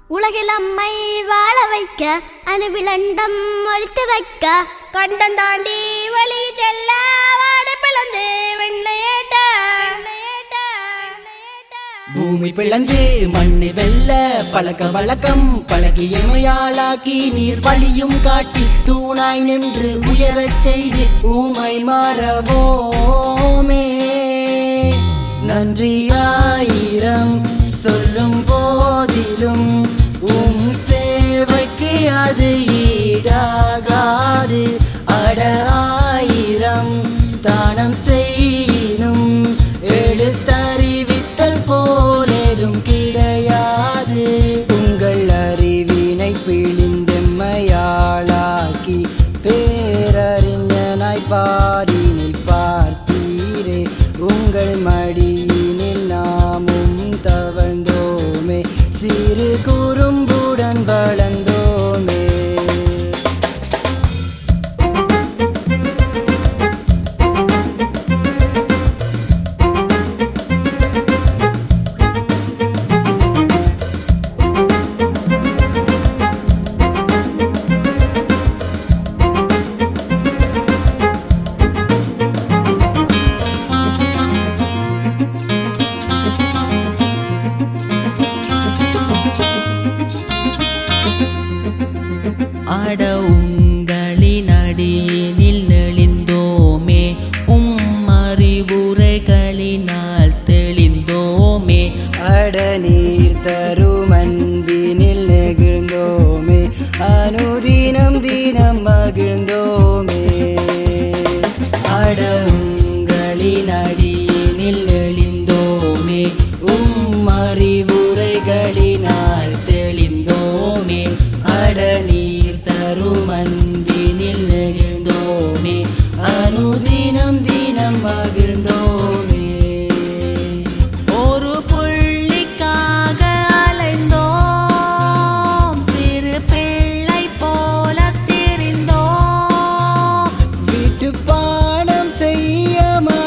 உலகில் அம்மை வாழ வைக்க அணுவிலண்டம் ஒழித்து வைக்க கண்டம் தாண்டி வழி செல்ல வாட பிளந்து வெண்ணையேட்ட பூமி பிளந்து மண்ணை வெல்ல பழக்க வழக்கம் பழகி எமையாளாக்கி நீர் வழியும் காட்டி தூணாய் நின்று உயரச் செய்து ஊமை மாறவோமே. நன்றியாயிரம் சொல்லும் போதிலும் சேவைக்கு அது ஈடாகாது. அட ஆயிரம் தானம் செய்யினும் எழுத்தறிவித்தல் போலேதும் கிடையாது. உங்கள் அறிவினை பிழிந்தெம்மையாளாக்கி பேரறிஞனாய் பாரினில் பார்த்தீரே. உங்கள் மடியினில் நாமும் தவழ்ந்தோமே, சிறு குறும்புடன் வளர்ந்தோமே. அட உங்களின் அடியினில் நெளிந்தோமே, அறிவுரைகளினால் தெளிந்தோமே. அட நீர் தரும் அன்பினில் நெகிழ்ந்தோமே, அனுதினம் தினம் மகிழ்ந்தோமே. அட உங்களின் அடியினில் நெளிந்தோமே, அறிவுரைகளினால் தெளிந்தோமே. அட நீர் தரும் அன்பினில் நெகிழ்ந்தோமே, அனுதினம் தினம் மகிழ்ந்தோமே. ஒரு புள்ளிக்காக அலைந்தோம், சிறு பிள்ளை போல திரிந்தோம். வீட்டு பாடம் செய்ய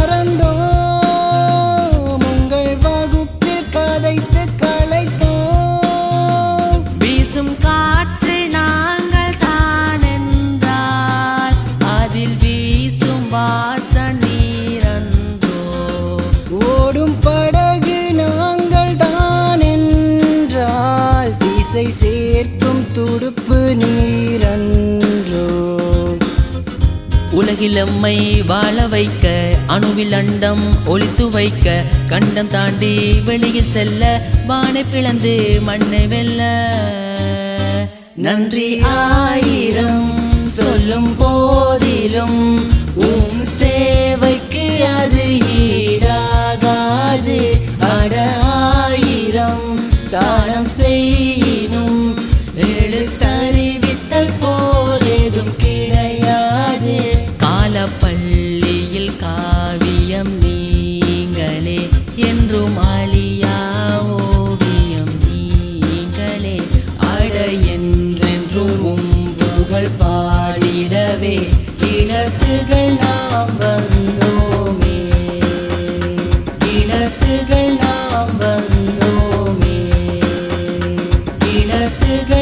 மறந்தோம், உங்கள் வகுப்பில் கதைத்து களைத்தோம். வீசும் காற்று நாங்கள் தான் என்றால் அதில் வீசும் வாசம் நீரன்றோ. ஓடும் படகு நாங்கள் தான் என்றால் திசை சேர்க்கும் துடுப்பு நீரன்றோ. உலகில் எம்மை வாழ வைக்க அணுவில் அண்டம் ஒழித்து வைக்க கண்டம் தாண்டி வெளியில் செல்ல வானை பிளந்து மண்ணை வெல்ல. நன்றி ஆயிரம் சொல்லும் போதிலும் சேவைக்கு அது ஈடாகாது. அட ஆயிரம் தானம் செய்யினும் எழுத்தறிவித்தல் போலேதும் கிடையாது. காலப்பள்ளியில் காவியம் நீங்களே, என்றும் அழியா ஓவியம் நீங்களே. அட என்றென்றும் புகழ் பாடிடவே இலசுகள் நாம் வந்தோமே, இலசுகள் நாம் வந்தோமே, இலசுகள்